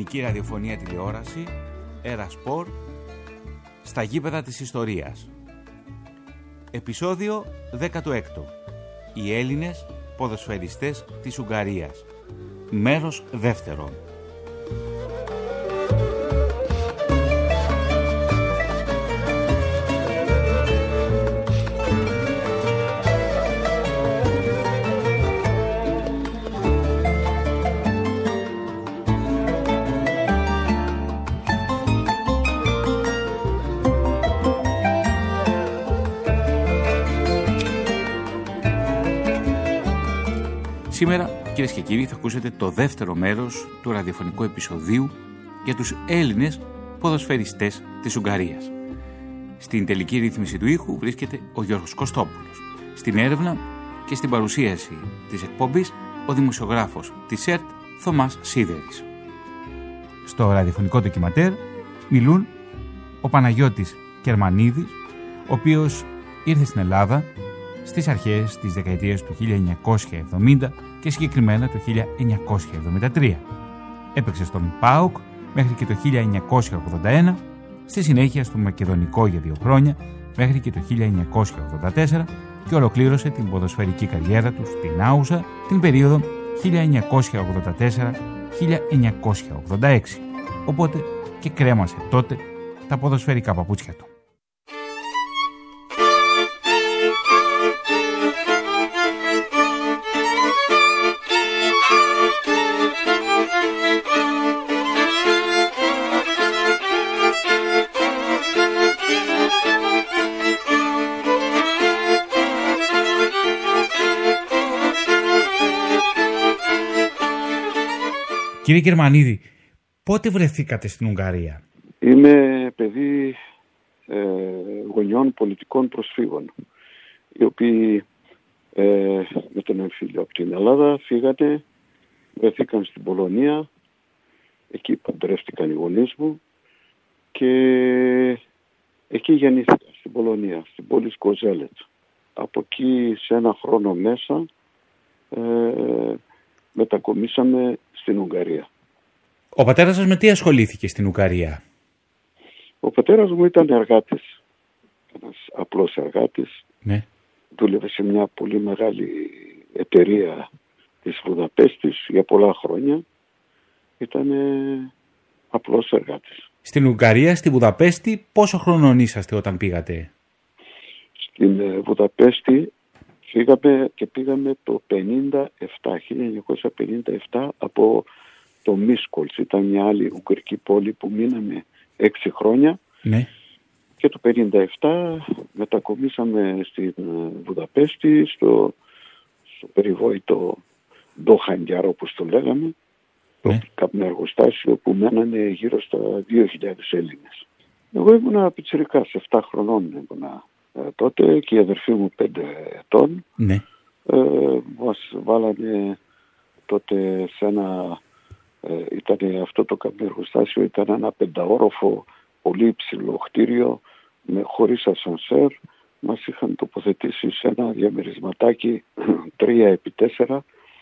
ελληνική ραδιοφωνία τηλεόραση, Έρα Σπορ, στα γήπεδα της ιστορίας. Επεισόδιο 16. Οι Έλληνες ποδοσφαιριστές της Ουγγαρίας. Μέρος δεύτερο. Σήμερα, κυρίες και κύριοι, θα ακούσετε το δεύτερο μέρος του ραδιοφωνικού επεισοδίου για τους Έλληνες ποδοσφαιριστές της Ουγγαρίας. Στην τελική ρύθμιση του ήχου βρίσκεται ο Γιώργος Κωστόπουλος. Στην έρευνα και στην παρουσίαση της εκπομπής ο δημοσιογράφος της ΕΡΤ Θωμάς Σίδερης. Στο ραδιοφωνικό ντοκιματέρ μιλούν ο Παναγιώτης Κερμανίδης, ο οποίος ήρθε στην Ελλάδα στις αρχές της δεκαετίας του 1970 και συγκεκριμένα το 1973. Έπαιξε στον ΠΑΟΚ μέχρι και το 1981, στη συνέχεια στο Μακεδονικό για 2 χρόνια μέχρι και το 1984 και ολοκλήρωσε την ποδοσφαιρική καριέρα του στην Άουσα την περίοδο 1984-1986, οπότε και κρέμασε τότε τα ποδοσφαιρικά παπούτσια του. Κύριε Κερμανίδη, πότε βρεθήκατε στην Ουγγαρία? Είμαι παιδί γονιών πολιτικών προσφύγων, οι οποίοι με τον εμφύλιο από την Ελλάδα φύγανε, βρεθήκαν στην Πολωνία, εκεί παντρεύτηκαν οι γονείς μου και εκεί γεννήθηκα, στην Πολωνία, στην πόλη Σκοζέλετς. Από εκεί σε 1 χρόνο μέσα μετακομίσαμε στην Ουγγαρία. Ο πατέρας σας με τι ασχολήθηκε στην Ουγγαρία? Ο πατέρας μου ήταν εργάτης, ένας απλός εργάτης. Ναι. Δούλευε σε μια πολύ μεγάλη εταιρεία της Βουδαπέστης για πολλά χρόνια. Ήταν απλός εργάτης. Στην Ουγγαρία, στη Βουδαπέστη, πόσο χρονών είσαστε όταν πήγατε? Στην Βουδαπέστη πήγαμε το 1957 από το Μίσκολς. Ήταν μια άλλη ουγγρική πόλη που μείναμε 6 χρόνια. Ναι. Και το 1957 μετακομίσαμε στην Βουδαπέστη, στο περιβόητο Ντόχανγκιάρ, όπως το λέγαμε, το καπνεργοστάσιο που μένανε γύρω στα 2.000 Έλληνες. Εγώ ήμουνα πιτσιρικάς, 7 χρονών ήμουνα τότε και η αδερφή μου 5 ετών. Ναι. Μας βάλανε τότε σε ένα, ήταν αυτό το καπνεργοστάσιο, ήταν ένα 5όροφο πολύ υψηλό κτίριο χωρίς ασανσέρ. Μας είχαν τοποθετήσει σε ένα διαμερισματάκι 3x4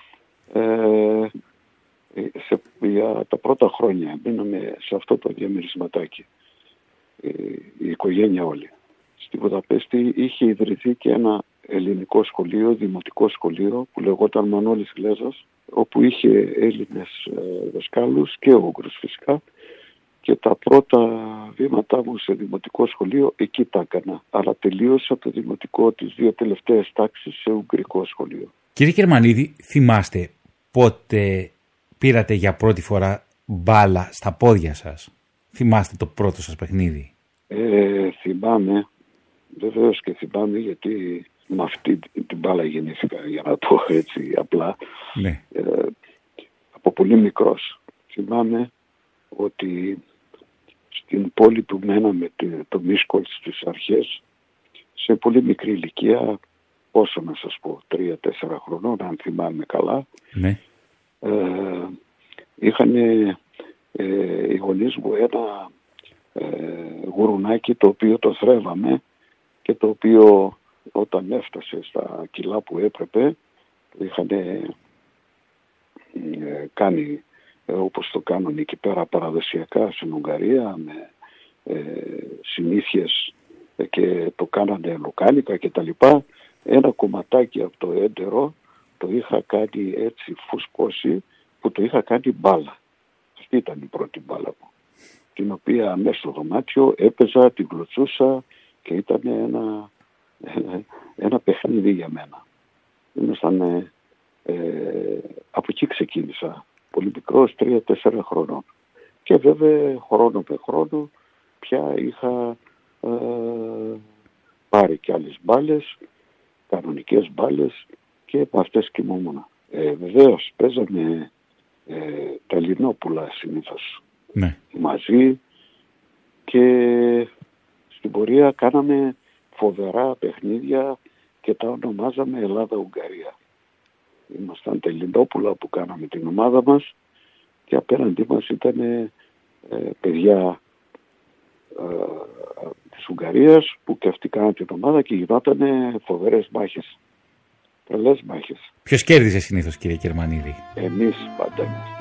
για τα πρώτα χρόνια. Μείναμε σε αυτό το διαμερισματάκι, η οικογένεια όλη. Στη Βουδαπέστη είχε ιδρυθεί και ένα ελληνικό σχολείο, δημοτικό σχολείο που λεγόταν Μανώλης Γλέζας, όπου είχε Έλληνες δασκάλους και Ούγγρους φυσικά, και τα πρώτα βήματά μου σε δημοτικό σχολείο εκεί τα έκανα. Αλλά τελείωσα το δημοτικό τις 2 τελευταίες τάξεις σε ουγγρικό σχολείο. Κύριε Κερμανίδη, θυμάστε πότε πήρατε για πρώτη φορά μπάλα στα πόδια σας? Θυμάστε το πρώτο σας παιχνίδι? Θυμάμαι, βεβαίως και θυμάμαι, γιατί με αυτή την μπάλα γεννήθηκα, για να το έτσι απλά. Ναι. Από πολύ μικρός. Θυμάμαι ότι στην πόλη που μέναμε, το Μίσκολς στις αρχές, σε πολύ μικρή ηλικία, όσο να σας πω, 3-4 χρονών, αν θυμάμαι καλά, ναι. Είχαν οι γονείς μου ένα γουρουνάκι το οποίο το θρέβαμε και το οποίο όταν έφτασε στα κιλά που έπρεπε είχαν κάνει όπως το κάνουν εκεί πέρα παραδοσιακά στην Ουγγαρία με συνήθειες και το κάνανε λουκάνικα και τα λοιπά. Ένα κομματάκι από το έντερο το είχα κάνει έτσι φουσκώσει, που το είχα κάνει μπάλα. Αυτή ήταν η πρώτη μπάλα μου, την οποία μέσα στο δωμάτιο έπαιζα, την κλωτσούσα και ήταν ένα παιχνίδι για μένα. Ήμασταν, από εκεί ξεκίνησα, πολύ μικρός, 3-4 χρονών. Και βέβαια χρόνο με χρόνο πια είχα πάρει και άλλες μπάλες, κανονικές μπάλες, και με αυτές κοιμόμουν. Βεβαίως παίζανε τα Λινόπουλα συνήθως, ναι, μαζί, και στην πορεία κάναμε φοβερά παιχνίδια και τα ονομάζαμε Ελλάδα-Ουγγαρία. Ήμασταν τα Λινόπουλα που κάναμε την ομάδα μας και απέναντί μας ήταν παιδιά της Ουγγαρίας που και αυτοί κάναν την ομάδα και γινόταν φοβερές μάχες. Τρελές μάχες. Ποιος κέρδισε συνήθως, κύριε Κερμανίδη? Εμείς πάντα είμαστε.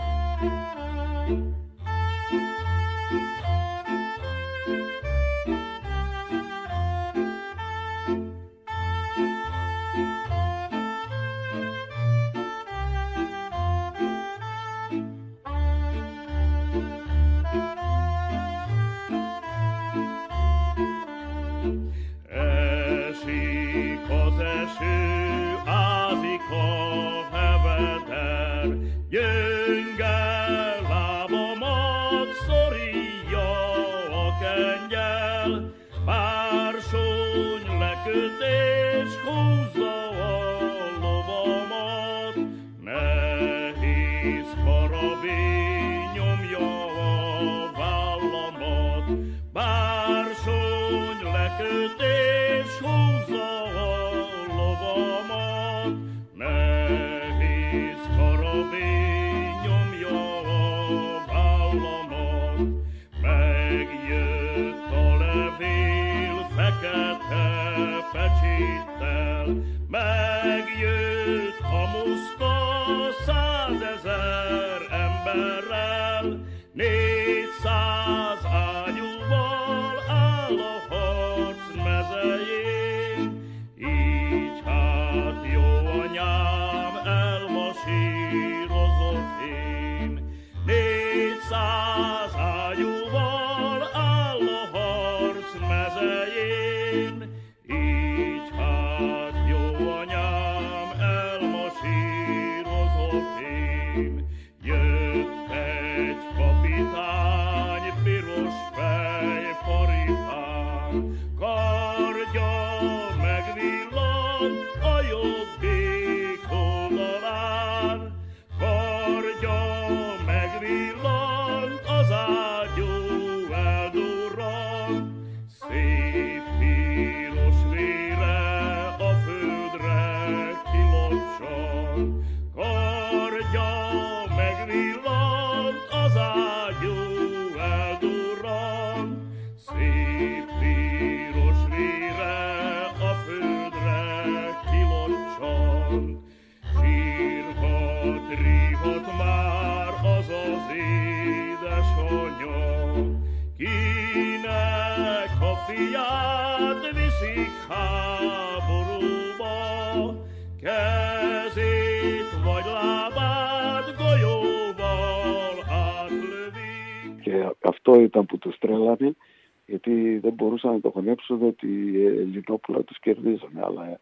Αυτό ήταν που τους τρέλανε, γιατί δεν μπορούσαν να το χωνέψουν ότι οι Ελληνόπουλα τους κερδίζανε. Αλλά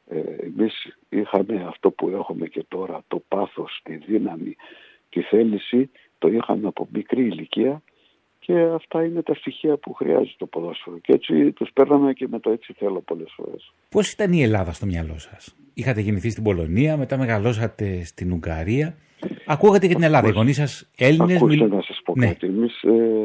εμείς είχαμε αυτό που έχουμε και τώρα, το πάθος, τη δύναμη, τη θέληση, το είχαμε από μικρή ηλικία και αυτά είναι τα στοιχεία που χρειάζεται το ποδόσφαιρο. Και έτσι τους παίρναμε και με το έτσι θέλω πολλές φορές. Πώς ήταν η Ελλάδα στο μυαλό σας? Είχατε γεννηθεί στην Πολωνία, μετά μεγαλώσατε στην Ουγγαρία. Ακούγατε και την Ελλάδα. Οι γονείς σας Έλληνες? Ακούστε να σας πω κάτι. Εμείς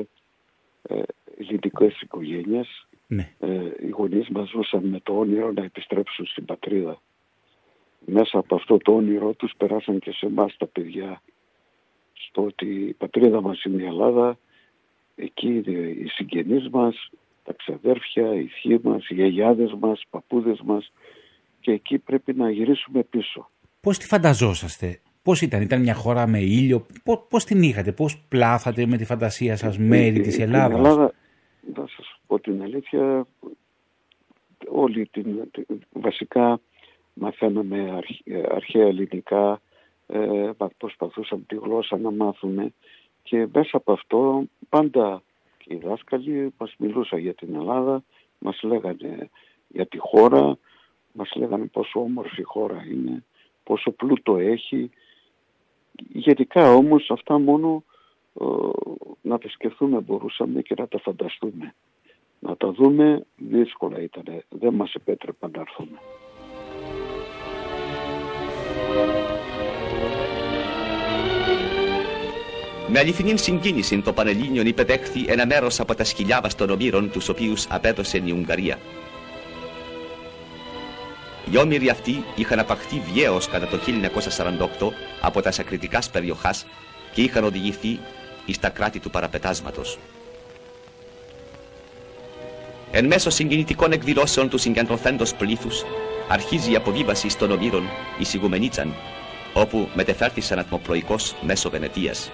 ελληνικές οικογένειες, ναι. Οι γονείς μας ζούσαν με το όνειρο να επιστρέψουν στην πατρίδα. Μέσα από αυτό το όνειρο τους περάσαν και σε εμάς τα παιδιά, στο ότι η πατρίδα μας είναι η Ελλάδα, εκεί είναι οι συγγενείς μας, τα ξαδέρφια, οι θείοι μας, οι γιαγιάδες μας, οι παππούδες μας, και εκεί πρέπει να γυρίσουμε πίσω. Πώς τη φανταζόσαστε Πώς ήταν μια χώρα με ήλιο, πώς την είχατε, πώς πλάθατε με τη φαντασία σας μέρη της Ελλάδας? Στην Ελλάδα, θα σας πω την αλήθεια, βασικά μαθαίναμε αρχαία ελληνικά, προσπαθούσαμε τη γλώσσα να μάθουμε και μέσα από αυτό πάντα οι δάσκαλοι μας μιλούσαν για την Ελλάδα, μας λέγανε για τη χώρα, μας λέγανε πόσο όμορφη χώρα είναι, πόσο πλούτο έχει. Γενικά όμως αυτά μόνο να τα σκεφτούμε μπορούσαμε και να τα φανταστούμε. Να τα δούμε δύσκολα ήταν, δεν μας επέτρεπαν να έρθουμε. Με αληθινή συγκίνηση το Πανελλήνιον υπεδέχθη ένα μέρος από τα σκυλιάβας των ομήρων τους οποίους απέδωσε η Ουγγαρία. Οι όμηροι αυτοί είχαν απαχθεί βιαίως κατά το 1948 από τα ακριτικάς περιοχάς και είχαν οδηγηθεί εις τα κράτη του παραπετάσματος. Εν μέσω συγκινητικών εκδηλώσεων του συγκεντρωθέντος πλήθους αρχίζει η αποβίβαση των ομήρων εις Ιγουμενίτσαν, όπου μετεφέρθησαν ατμοπλοϊκώς μέσω Βενετίας.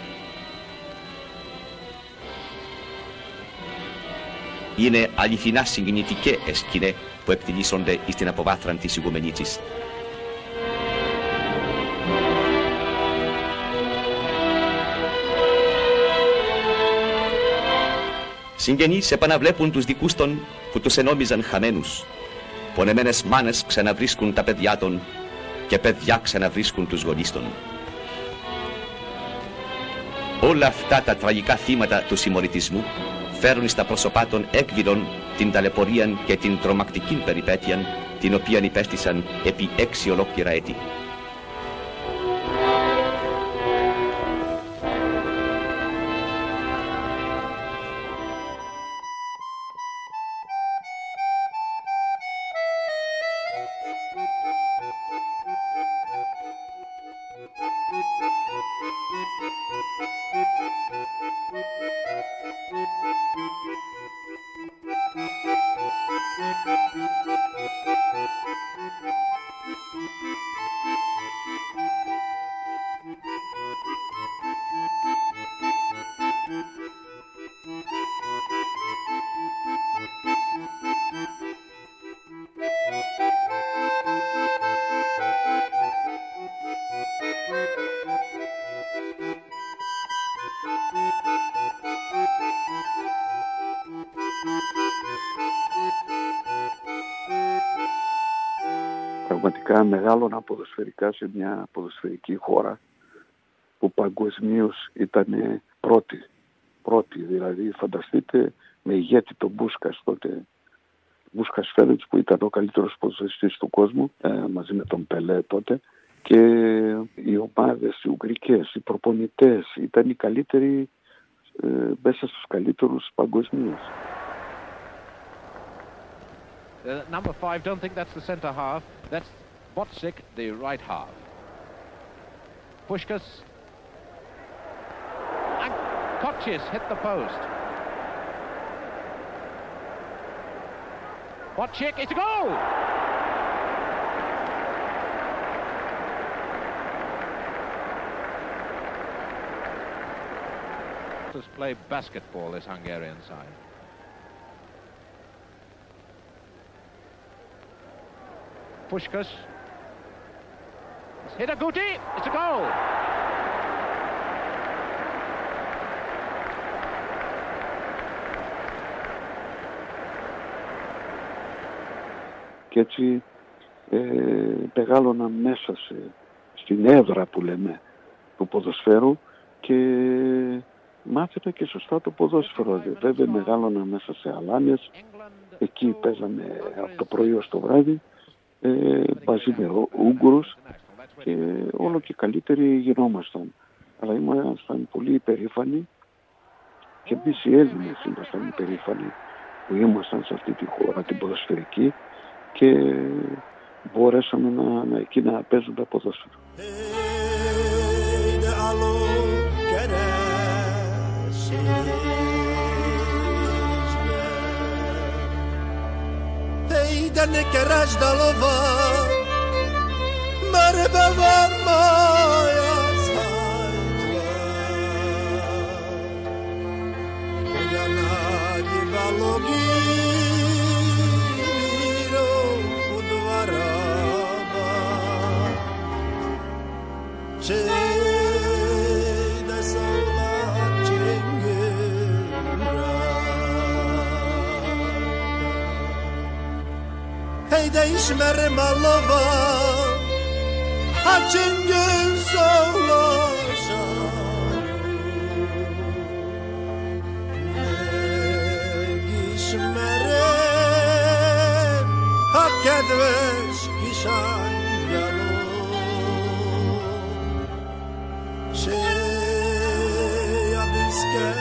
Είναι αληθινά συγκινητικές σκηνές που εκτιλήσονται εις την αποβάθραν της Ιγουμενίτσης. Συγγενείς επαναβλέπουν τους δικούς των που τους ενόμιζαν χαμένους. Πονεμένες μάνες ξαναβρίσκουν τα παιδιά των και παιδιά ξαναβρίσκουν τους γονείς των. Όλα αυτά τα τραγικά θύματα του συμμοριτισμού φέρουν στα πρόσωπά των έκβηλων την ταλαιπωρίαν και την τρομακτική περιπέτειαν την οποίαν υπέστησαν επί 6 ολόκληρα έτη. Πραγματικά μεγάλωνα ποδοσφαιρικά σε μια ποδοσφαιρική χώρα που παγκοσμίως ήταν πρώτη. Δηλαδή φανταστείτε με ηγέτη τον Μπούσκας τότε, Μπούσκας Φέρετς που ήταν ο καλύτερος ποδοσφαιριστής του κόσμου μαζί με τον Πελέ τότε, και οι ομάδες, οι ουγγρικές, οι προπονητές ήταν οι καλύτεροι μέσα στους καλύτερους παγκοσμίως. Number 5, don't think that's the center half. That's Bocik, the right half. Puskás. And Kochis hit the post. Bocik, it's a goal! Play basketball, this Hungarian side. Puskás. It's hit a Guti. It's a goal. Και έτσι μεγάλωνα μέσα στην έδρα που λέμε του ποδοσφαίρου και μάθαινα και σωστά το ποδόσφαιρο. Βέβαια μεγάλωνα μέσα σε αλάνιες, εκεί παίζαμε από το πρωί ως το βράδυ μαζί με Ούγγρους και όλο και καλύτεροι γινόμασταν. Αλλά ήμασταν πολύ υπερήφανοι και εμείς οι Έλληνες ήμασταν υπερήφανοι που ήμασταν σε αυτή τη χώρα την ποδοσφαιρική και μπορέσαμε εκεί να παίζουμε ποδόσφαιρο. Ήταν κεράς τα λόβα με Değişmer malova açın gün soğlaşar Değişmerem hak edveş kişan yalo Şey abiske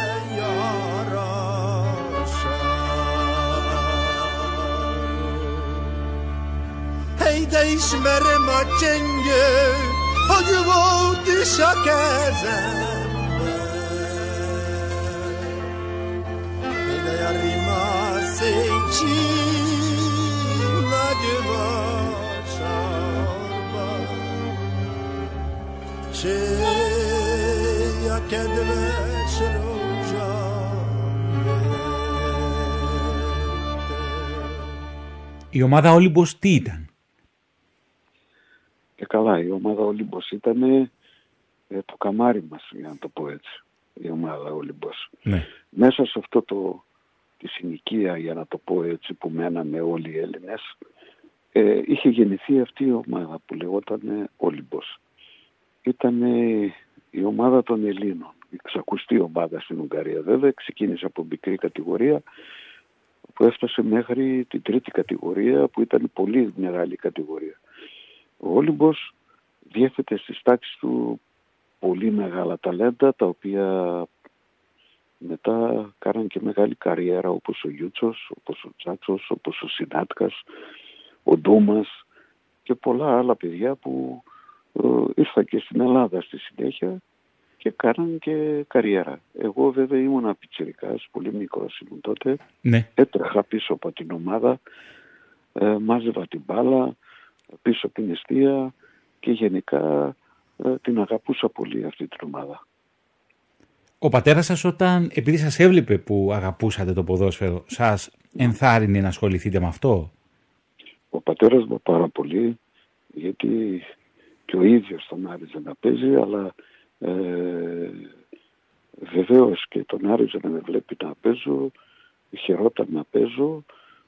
değişmerim açenge Hadi bu dişa kezembe Beyde yarima seçin Hadi başarba Şey akedveş Η ομάδα Όλυμπος τι ήταν? Καλά, η ομάδα Όλυμπος ήταν το καμάρι μας, για να το πω έτσι, η ομάδα Όλυμπος. Ναι. Μέσα σε αυτό τη συνοικία, για να το πω έτσι, που μέναμε όλοι οι Έλληνες, είχε γεννηθεί αυτή η ομάδα που λεγόταν Όλυμπος. Ήταν η ομάδα των Ελλήνων, η ξακουστή ομάδα στην Ουγγαρία. Βέβαια, ξεκίνησε από μικρή κατηγορία, που έφτασε μέχρι την τρίτη κατηγορία, που ήταν πολύ μεγάλη κατηγορία. Ο Όλυμπος διέθετε στις τάξεις του πολύ μεγάλα ταλέντα, τα οποία μετά κάναν και μεγάλη καριέρα, όπως ο Γιούτσος, όπως ο Τσάτσος, όπως ο Σινάτκας, ο Ντούμας και πολλά άλλα παιδιά που ήρθαν και στην Ελλάδα στη συνέχεια και κάναν και καριέρα. Εγώ βέβαια ήμουν πιτσιρικάς, πολύ μικρός ήμουν τότε. Ναι. Έτρεχα πίσω από την ομάδα, μάζευα την μπάλα πίσω από την εστία και γενικά την αγαπούσα πολύ αυτή την ομάδα. Ο πατέρας σας, επειδή σας έβλεπε που αγαπούσατε το ποδόσφαιρο, σας ενθάρρυνε να ασχοληθείτε με αυτό? Ο πατέρας μου πάρα πολύ, γιατί και ο ίδιος τον άριζε να παίζει, αλλά βεβαίως και τον άριζε να με βλέπει να παίζω, χαιρόταν να παίζω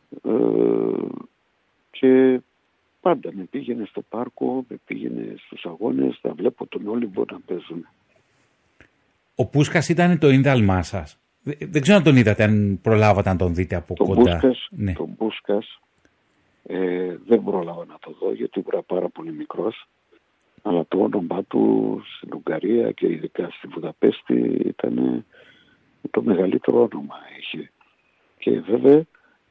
και πάντα με πήγαινε στο πάρκο, με πήγαινε στους αγώνες, να βλέπω τον Όλυμπο να παίζουν. Ο Πούσκας ήταν το ίνδαλμά σας. Δεν ξέρω αν τον είδατε, αν προλάβατε να τον δείτε από κοντά. Ναι. Τον Πούσκας δεν πρόλαβα να το δω, γιατί ήμουν πάρα πολύ μικρός. Αλλά το όνομά του στην Ουγγαρία και ειδικά στη Βουδαπέστη ήταν το μεγαλύτερο όνομα είχε. Και βέβαια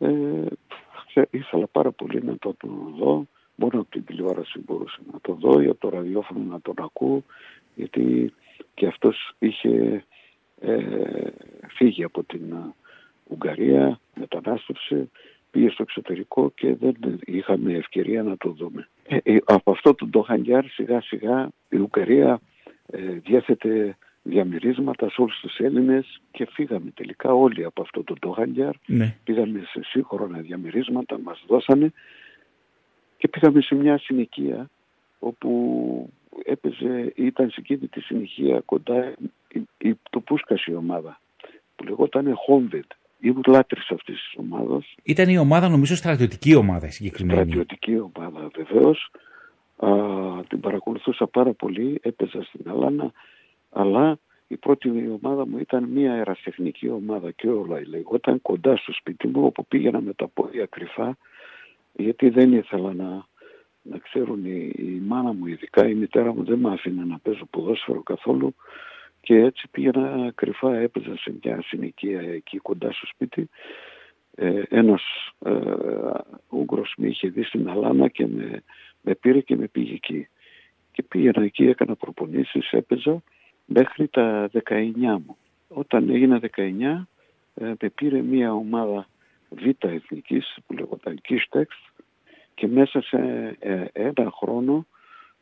ήθελα πάρα πολύ να το δω. Μόνο από την τηλεόραση μπορούσα να το δω ή από το ραδιόφωνο να τον ακούω, γιατί και αυτός είχε φύγει από την Ουγγαρία, μετανάστευσε, πήγε στο εξωτερικό και δεν είχαμε ευκαιρία να το δούμε. Από αυτό το Ντόχανγκιάρ σιγά σιγά η Ουγγαρία διέθετε διαμερίσματα σε όλους τους Έλληνες και φύγαμε τελικά όλοι από αυτό το Ντόχανγκιάρ. Ναι. Πήγαμε σε σύγχρονα διαμερίσματα, μας δώσανε και πήγαμε σε μια συνοικία όπου ήταν σε εκείνη τη συνοικία κοντά το Πούσκας η ομάδα που λεγόταν Χόμβετ. Ήμουν λάτρης αυτής της ομάδας. Ήταν η ομάδα, νομίζω, στρατιωτική ομάδα συγκεκριμένη. Στρατιωτική ομάδα, βεβαίως. Την παρακολουθούσα πάρα πολύ, έπαιζα στην Αλάνα, αλλά η πρώτη ομάδα μου ήταν μια αεραστεχνική ομάδα και όλα λεγόταν κοντά στο σπίτι μου, όπου πήγαινα με τα πόδια κρυφά, γιατί δεν ήθελα να ξέρουν η μάνα μου, ειδικά η μητέρα μου δεν με άφηνε να παίζω ποδόσφαιρο καθόλου. Και έτσι πήγαινα κρυφά, έπαιζα σε μια συνοικία εκεί κοντά στο σπίτι. Ένας Ούγγρος με είχε δει στην Αλάνα και με πήρε και με πήγε εκεί. Και πήγαινα εκεί, έκανα προπονήσεις, έπαιζα μέχρι τα 19 μου. Όταν έγινα 19, με πήρε μια ομάδα Β' εθνικής που λεγόταν Κίστεξ και μέσα σε ένα χρόνο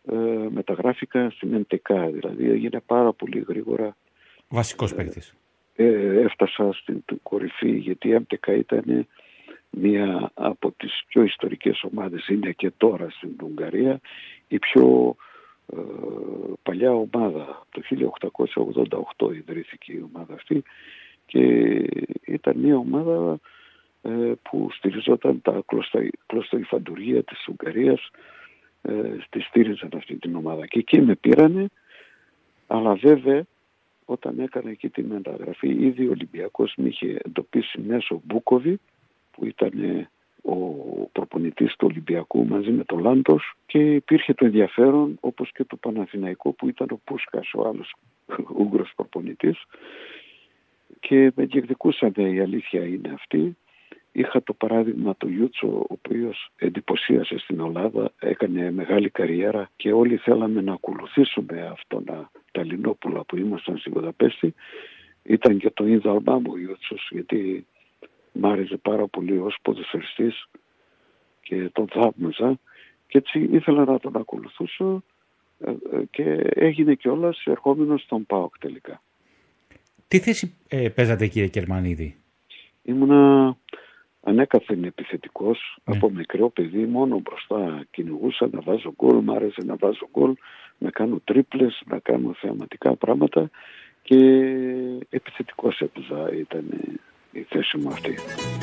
μεταγράφηκα στην MTK, δηλαδή έγινε πάρα πολύ γρήγορα. Βασικός παίκτης. Έφτασα στην κορυφή, γιατί η MTK ήταν μία από τις πιο ιστορικές ομάδες, είναι και τώρα στην Ουγγαρία, η πιο παλιά ομάδα. Το 1888 ιδρύθηκε η ομάδα αυτή και ήταν μια ομάδα που στηριζόταν τα κλωστοϊφαντουργία της Ουγγαρίας, τη στήριζαν αυτή την ομάδα και εκεί με πήρανε, αλλά βέβαια όταν έκανα εκεί την μεταγραφή ήδη ο Ολυμπιακός με είχε εντοπίσει μέσω Μπούκοβι, που ήταν ο προπονητής του Ολυμπιακού μαζί με τον Λάντος, και υπήρχε το ενδιαφέρον, όπως και του Παναθηναϊκού που ήταν ο Πούσκας, ο άλλος Ούγγρος προπονητής, και με διεκδικούσανε, η αλήθεια είναι αυτή. Είχα το παράδειγμα του Ιούτσο, ο οποίος εντυπωσίασε στην Ελλάδα, έκανε μεγάλη καριέρα και όλοι θέλαμε να ακολουθήσουμε αυτόν τα Λινόπουλα που ήμασταν στη Βουδαπέστη. Ήταν και το ίδαλμά μου ο Ιούτσος, γιατί μ' άρεσε πάρα πολύ ως ποδοσφαιριστής και τον θαύμαζα και έτσι ήθελα να τον ακολουθήσω και έγινε κιόλας ερχόμενος στον ΠΑΟΚ τελικά. Τι θέση παίζατε, κύριε Κερμανίδη? Ήμουνα ανέκαθεν επιθετικός, από μικρό παιδί, μόνο μπροστά κυνηγούσα να βάζω γκολ, μ' άρεσε να βάζω γκολ, να κάνω τρίπλες, να κάνω θεαματικά πράγματα και επιθετικός έπαιζα, ήταν η θέση μου αυτή.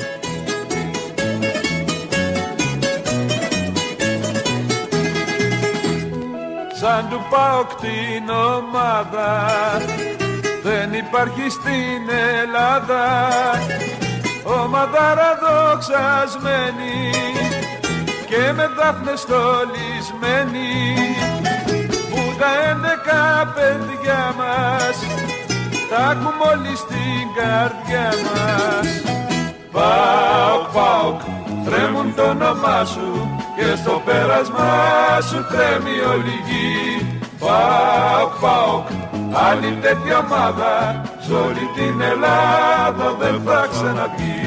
Σαν του ΠΑΟΚ την ομάδα δεν υπάρχει στην Ελλάδα, ομαδάρα δοξασμένη και με δάφνες στολισμένη, που τα 11 παιδιά μας τα έχουμε όλοι στην καρδιά μας. ΠΑΟΚ, ΠΑΟΚ, τρέμουν το όνομά σου και στο πέρασμά σου τρέμει όλη γη. ΠΑΟΚ, ΠΑΟΚ, άλλη τέτοια ομάδα σ' όλη την Ελλάδα δεν θα ξαναβγεί.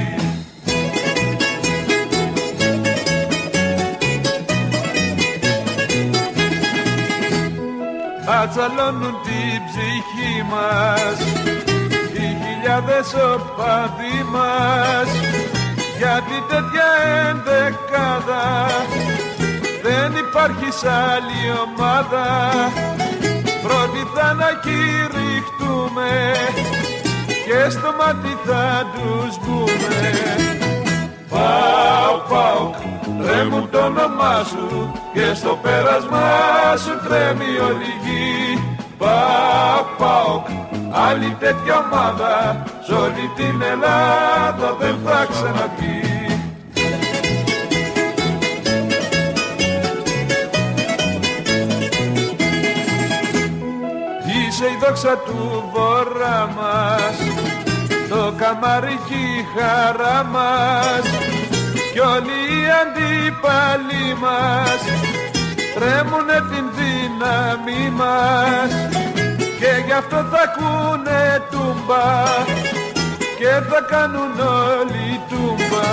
Ατσαλώνουν την ψυχή μας οι χιλιάδες οπαδοί μας, γιατί τέτοια ενδεκάδα δεν υπάρχει σ' άλλη ομάδα. Πρώτοι θα να κηρυχτούμε και στο μάτι θα τους μπούμε. ΠΑΟΚ, ΠΑΟΚ, τρέμουν το όνομά σου και στο πέρασμά σου τρέμει όλη γη. ΠΑΟΚ, ΠΑΟΚ, άλλη τέτοια ομάδα σ' όλη την Ελλάδα δεν θα ξαναβγεί. Είσαι η δόξα του βορρά μας, το καμάρι κι η χαρά μας, κι όλοι οι αντίπαλοι μας τρέμουνε την δύναμη μας, και γι' αυτό θα ακούνε τούμπα και θα κάνουν όλοι τούμπα.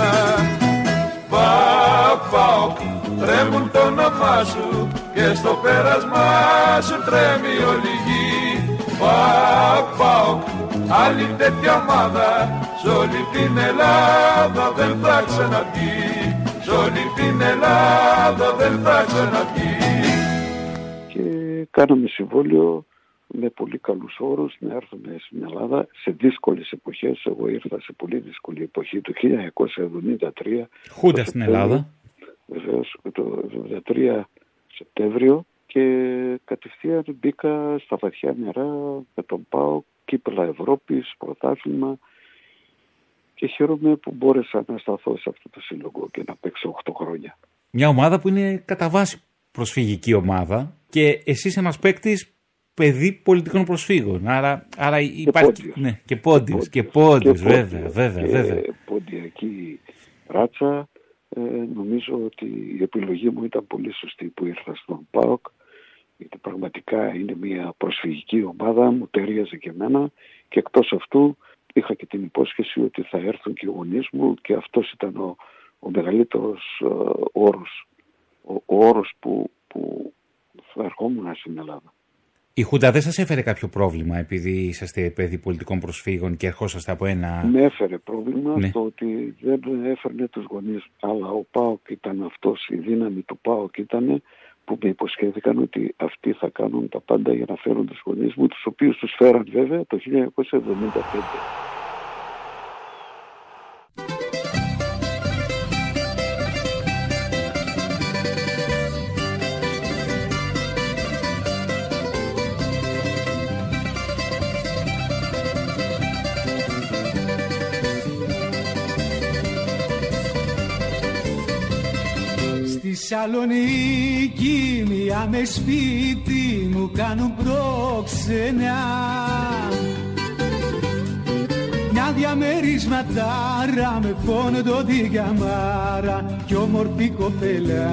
ΠΑΟΚ, ΠΑΟΚ, τρέμουν το όνομά σου και στο πέρασμά σου τρέμει όλη γη. ΠΑΟΚ, ΠΑΟΚ, άλλη τέτοια ομάδα σ' όλη την Ελλάδα δεν θα ξαναβγεί. Σ' όλη την Ελλάδα δεν θα ξαναβγεί. Και κάναμε συμβόλαιο με πολύ καλούς όρους να έρθουμε στην Ελλάδα σε δύσκολες εποχές. Εγώ ήρθα σε πολύ δύσκολη εποχή το 1973. Χούντα στην Ελλάδα. Βεβαίως, το 1973 Σεπτέμβριο, και κατευθείαν μπήκα στα βαθιά νερά με τον ΠΑΟΚ, κύπελλα Ευρώπης, πρωτάθλημα, και χαίρομαι που μπόρεσα να σταθώ σε αυτό το σύλλογο και να παίξω 8 χρόνια. Μια ομάδα που είναι κατά βάση προσφυγική ομάδα και εσύ είσαι ένας παίκτης παιδί πολιτικών προσφύγων. Άρα υπάρχει. Ναι, και πόντιος, βέβαια. Ποντιακή ράτσα. Νομίζω ότι η επιλογή μου ήταν πολύ σωστή που ήρθα στον ΠΑΟΚ, γιατί πραγματικά είναι μια προσφυγική ομάδα, μου ταιριάζει και εμένα, και εκτός αυτού είχα και την υπόσχεση ότι θα έρθουν και οι γονείς μου, και αυτός ήταν ο μεγαλύτερος όρος. Ο όρος που ερχόμουν στην Ελλάδα. Η Χούντα δεν σας έφερε κάποιο πρόβλημα επειδή είσαστε παιδί πολιτικών προσφύγων και ερχόσαστε από ένα... Με έφερε πρόβλημα ναι. στο ότι δεν έφερνε τους γονείς, αλλά ο ΠΑΟΚ ήταν αυτός, η δύναμη του ΠΑΟΚ ήταν που με υποσχέθηκαν ότι αυτοί θα κάνουν τα πάντα για να φέρουν τους γονείς μου, τους οποίους τους φέραν βέβαια το 1975. Θεσσαλονίκη μία με σπίτι μου κάνουν πρόξενα, μια διαμερισματάρα με φόντο την καμάρα κι όμορφη κοπέλα.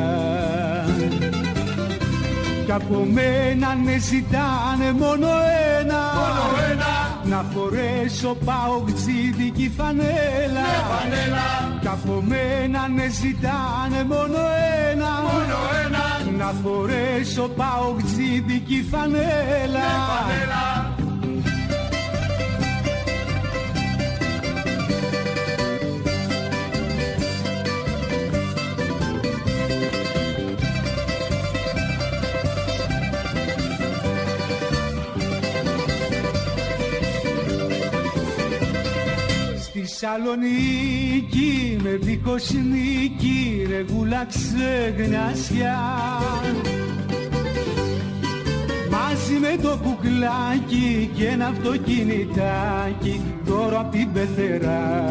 Κι από μένα με ζητάνε μόνο ένα, να φορέσω παοκτζίδικη φανέλα. Κι από μένα με ζητάνε μόνο ένα, να φορέσω παοκτζίδικη φανέλα. Θεσσαλονίκη με δίχως νίκη ρεγούλα ξεγνασιά, μαζί με το κουκλάκι και ένα αυτοκινητάκι τώρα απ' την πεθερά.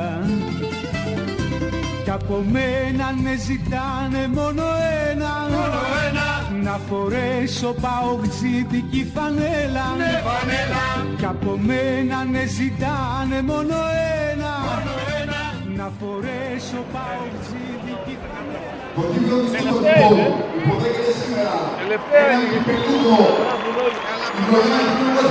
Κι από μένα με ζητάνε μόνο ένα, να φορέσω παοκτζίδικη φανέλα. Κι από μένα με ζητάνε μόνο ένα, να φορέσω παοκτζίδικη φανέλα. Το κύριο της Κοντοπόλου υποδέχεται σήμερα έναν υπερτούτο η χρονιά του 1973-1974,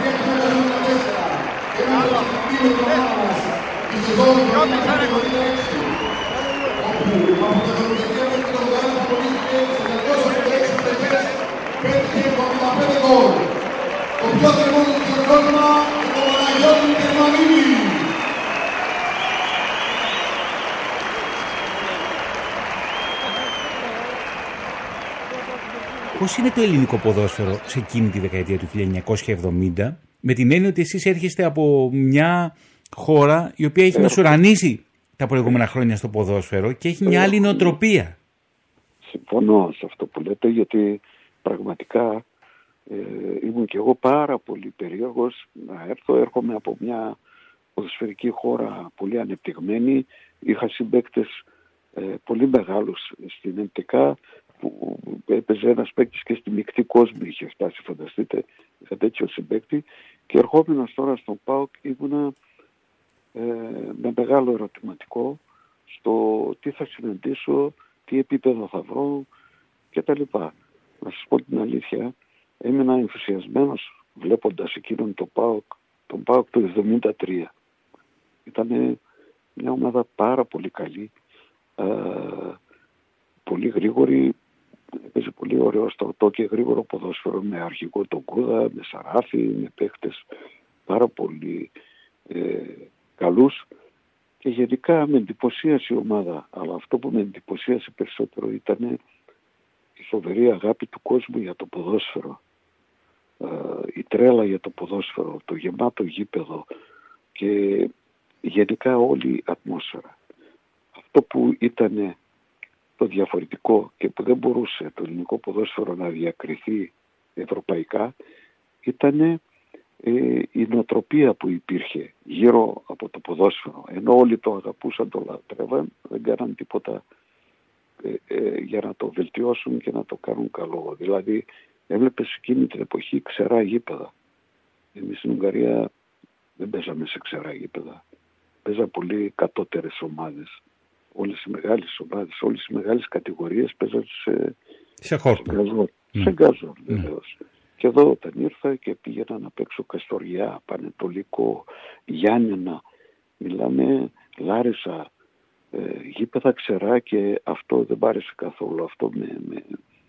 έναν κύριο του ομάδας τη σεζόν του 1996, όπου από το Δεκέμβριο και το Δεκέμβριο πρωτίστηκε σε 286 τελικές, πέτυχε 75 γκολ. Το πιο θερμό του χειροκρότημα το Παναγιώτη Γερμανίδη. Πώς είναι το ελληνικό ποδόσφαιρο σε εκείνη τη δεκαετία του 1970, με την έννοια ότι εσείς έρχεστε από μια χώρα η οποία έχει μεσουρανίσει τα προηγούμενα χρόνια στο ποδόσφαιρο και έχει μια άλλη νοοτροπία. Συμφωνώ σε αυτό που λέτε, γιατί πραγματικά ήμουν και εγώ πάρα πολύ περίεργος να έρχομαι από μια ποδοσφαιρική χώρα πολύ ανεπτυγμένη. Είχα συμπαίκτες πολύ μεγάλους στην ΕΜΤΚ, που έπαιζε ένας παίκτης και στη μεικτή κόσμο είχε φτάσει, φανταστείτε, είχα τέτοιο συμπαίκτη, και ερχόμενος τώρα στον ΠΑΟΚ ήμουνα με μεγάλο ερωτηματικό στο τι θα συναντήσω, τι επίπεδο θα βρω κτλ. Να σας πω την αλήθεια, έμεινα ενθουσιασμένος βλέποντας εκείνον τον ΠΑΟΚ του 1973. Ήταν μια ομάδα πάρα πολύ καλή, πολύ γρήγορη, έπαιζε πολύ ωραίο στρατό και γρήγορο ποδόσφαιρο, με αρχηγό τον Κούδα, με Σαράφη, με παίχτες πάρα πολύ καλούς, και γενικά με εντυπωσίασε η ομάδα. Αλλά αυτό που με εντυπωσίασε περισσότερο ήταν η φοβερή αγάπη του κόσμου για το ποδόσφαιρο, η τρέλα για το ποδόσφαιρο, το γεμάτο γήπεδο και γενικά όλη η ατμόσφαιρα. Αυτό που ήταν το διαφορετικό και που δεν μπορούσε το ελληνικό ποδόσφαιρο να διακριθεί ευρωπαϊκά ήταν η νοοτροπία που υπήρχε γύρω από το ποδόσφαιρο. Ενώ όλοι το αγαπούσαν, το λατρεύαν, δεν κάναν τίποτα για να το βελτιώσουν και να το κάνουν καλό. Δηλαδή έβλεπες εκείνη την εποχή ξερά γήπεδα. Εμείς στην Ουγγαρία δεν παίζαμε σε ξερά γήπεδα. Παίζαν πολύ κατώτερες ομάδες. Όλες οι μεγάλες ομάδες, όλες οι μεγάλες κατηγορίες παίζαν σε χόρτο. Σε γκάζο, βεβαίως. Και εδώ όταν ήρθα και πήγαινα να παίξω Καστοριά, Πανετολικό, Γιάννενα, μιλάμε Λάρισα, γήπεδα ξερά, και αυτό δεν πάρεσε καθόλου. Αυτό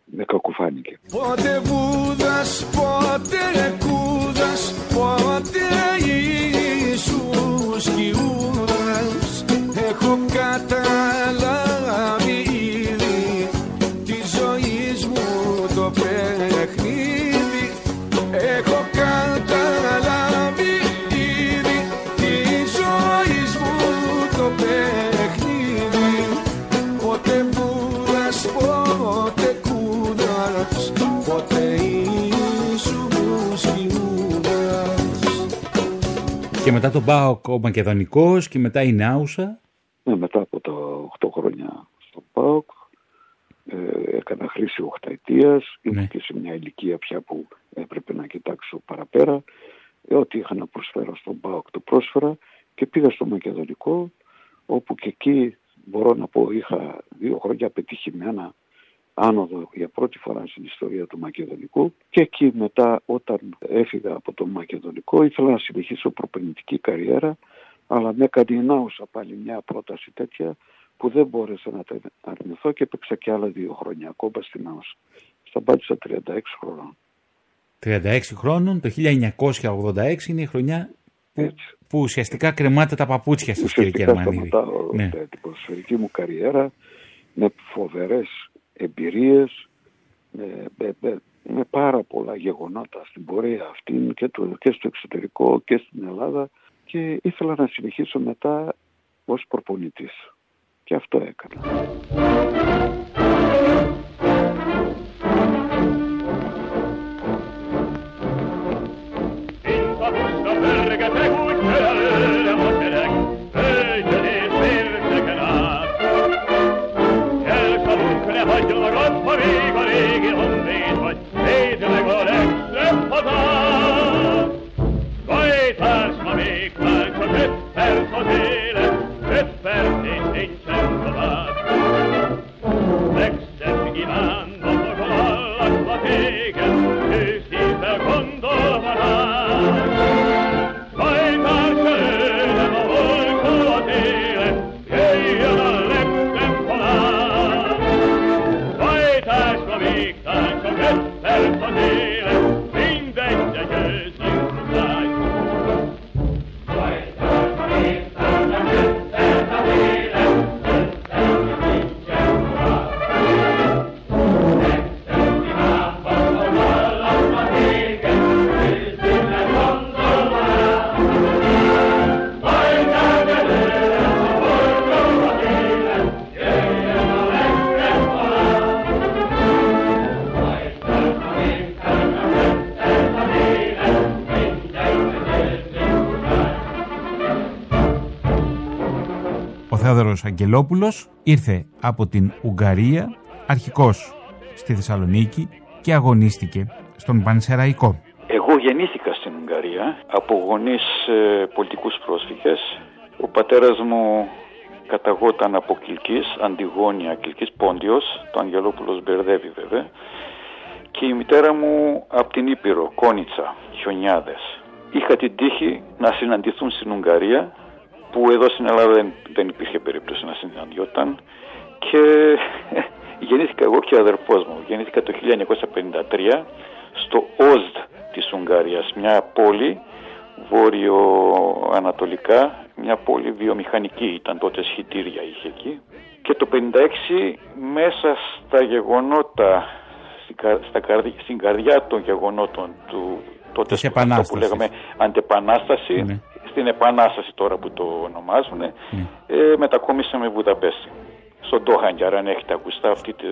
με κακοφάνηκε. Πότε Βούδας, πότε Κούδας, πότε Ιησούς Ιούδας, έχω καταλάβει ήδη τη ζωής μου το παιχνίδι, έχω καταλάβει ήδη τη ζωής μου το παιχνίδι. Πότε Βούδας, πότε Κούδας, πότε Ιησούς Ιούδας. Και μετά τον ΠΑΟΚ ο Μακεδονικός και μετά η Νάουσα. Ναι, μετά από τα 8 χρόνια στο ΠΑΟΚ έκανα χρήση 8 ετίας, ήμουν και σε μια ηλικία πια που έπρεπε να κοιτάξω παραπέρα. Ό,τι είχα να προσφέρω στον ΠΑΟΚ το πρόσφερα και πήγα στο Μακεδονικό, όπου και εκεί μπορώ να πω είχα 2 χρόνια πετυχημένα άνοδο για πρώτη φορά στην ιστορία του Μακεδονικού, και εκεί μετά όταν έφυγα από το Μακεδονικό ήθελα να συνεχίσω προπονητική καριέρα, αλλά με έκανε η Νάουσα πάλι μια πρόταση τέτοια που δεν μπόρεσα να τα αρνηθώ και έπαιξα και άλλα 2 χρόνια ακόμα στην Νάουσα. Σταματήσα 36 χρόνων. 36 χρόνων, το 1986 είναι η χρονιά που ουσιαστικά κρεμάτε τα παπούτσια σας, κύριε Κερμανίδη. Σταματάω την ποδοσφαιρική μου καριέρα με φοβερές εμπειρίες, με πάρα πολλά γεγονότα στην πορεία αυτή και στο εξωτερικό και στην Ελλάδα, και ήθελα να συνεχίσω μετά ως προπονητής. Και αυτό έκανα. Ο Θεόδωρος Αγγελόπουλος ήρθε από την Ουγγαρία, αρχικώς στη Θεσσαλονίκη, και αγωνίστηκε στον Πανσεραϊκό. Εγώ γεννήθηκα στην Ουγγαρία από γονείς πολιτικούς πρόσφυγες. Ο πατέρας μου καταγόταν από Κιλκής, Αντιγόνια, Κιλκής Πόντιος, το Αγγελόπουλος μπερδεύει βέβαια, και η μητέρα μου από την Ήπειρο, Κόνιτσα, Χιονιάδες. Είχα την τύχη να συναντηθούν στην Ουγγαρία, που εδώ στην Ελλάδα δεν υπήρχε περίπτωση να συναντιόταν, και γεννήθηκα εγώ και ο αδερφός μου. Γεννήθηκα το 1953 στο Όζδ της Ουγγαρίας, μια πόλη βόρειο-ανατολικά, μια πόλη βιομηχανική, ήταν τότε σχητήρια είχε εκεί. Και το 1956 μέσα στα γεγονότα, στην καρδιά των γεγονότων του τότε που λέγαμε αντεπανάσταση, ναι. Στην επανάσταση τώρα που το ονομάζουν, μετακομίσαμε Βουδαπέστη. Στον Τόχανγκιαρ, αν έχετε ακουστεί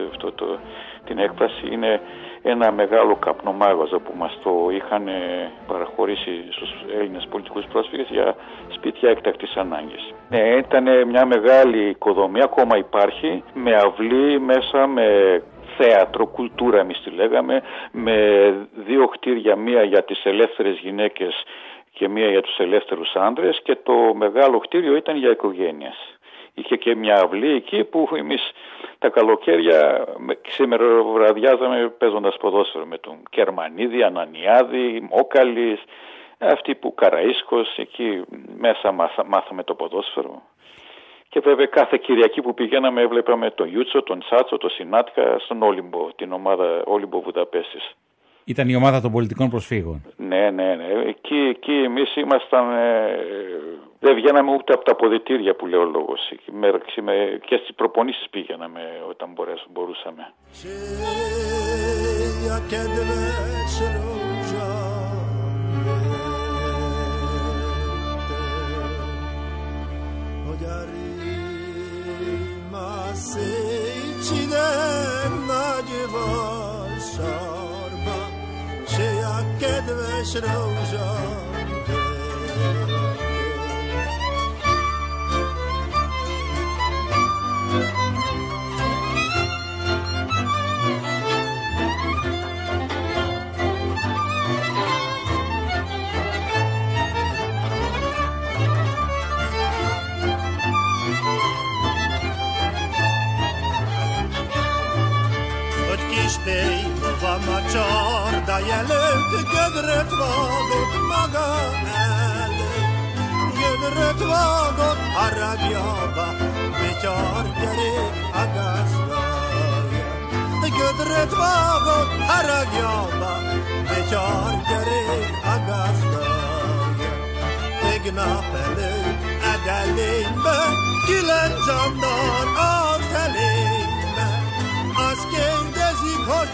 την έκφραση, είναι ένα μεγάλο καπνομάγαζο που μας το είχαν παραχωρήσει στους Έλληνες πολιτικούς πρόσφυγες για σπίτια έκτακτης ανάγκης. Ήταν μια μεγάλη οικοδομή, ακόμα υπάρχει, με αυλή μέσα, με θέατρο, κουλτούρα εμείς τη λέγαμε, με 2 κτίρια, μία για τις ελεύθερες γυναίκες και μία για τους ελεύθερους άντρες, και το μεγάλο κτίριο ήταν για οικογένειες. Είχε και μια αυλή εκεί που εμείς τα καλοκαίρια ξημεροβραδιάζαμε παίζοντας ποδόσφαιρο με τον Κερμανίδη, Ανανιάδη, Μόκαλης, αυτοί που Καραΐσκος, εκεί μέσα μάθαμε το ποδόσφαιρο. Και βέβαια κάθε Κυριακή που πηγαίναμε έβλεπαμε τον Ιούτσο, τον Τσάτσο, τον Σινάτκα στον Όλυμπο, την ομάδα Όλυμπο Βουδαπέστης. Ήταν η ομάδα των πολιτικών προσφύγων. Ναι. Εκεί εμείς ήμασταν, δεν βγαίναμε ούτε από τα αποδυτήρια που λέει ο λόγος. Και στις προπονήσεις πήγαιναμε όταν μπορούσαμε. Vama çorda yelet gedret vagot maga ele gedret vagot arabyaba beçar gerek agastaya gedret vagot arabyaba beçar gerek agastaya tegna pele adalin be kilen candan altelin be askerde zikor.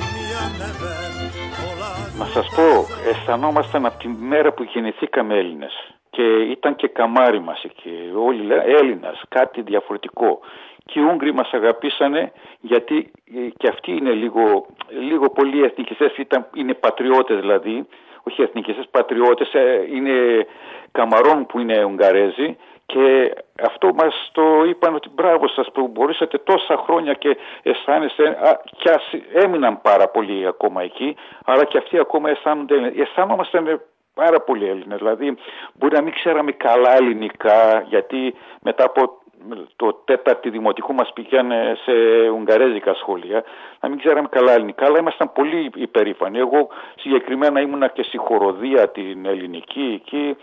Να σας πω, αισθανόμασταν από τη μέρα που γεννηθήκαμε Έλληνες και ήταν και καμάρι μας εκεί, όλοι λένε Έλληνας, κάτι διαφορετικό. Και οι Ούγγροι μας αγαπήσανε γιατί και αυτοί είναι λίγο πολύ εθνικιστές, είναι πατριώτες δηλαδή, όχι εθνικιστές, πατριώτες, είναι καμαρών που είναι Ουγγαρέζοι. Και αυτό μας το είπαν ότι μπράβο σας που μπορούσατε τόσα χρόνια και αισθάνεστε, και έμειναν πάρα πολλοί ακόμα εκεί, αλλά και αυτοί ακόμα αισθάνομαστε πάρα πολύ Έλληνες. Δηλαδή μπορεί να μην ξέραμε καλά ελληνικά, γιατί μετά από το τέταρτη δημοτικού μας πήγαινε σε ουγγαρέζικα σχολεία, να μην ξέραμε καλά ελληνικά, αλλά ήμασταν πολύ υπερήφανοι. Εγώ συγκεκριμένα ήμουνα και στη χοροδία την ελληνική εκεί,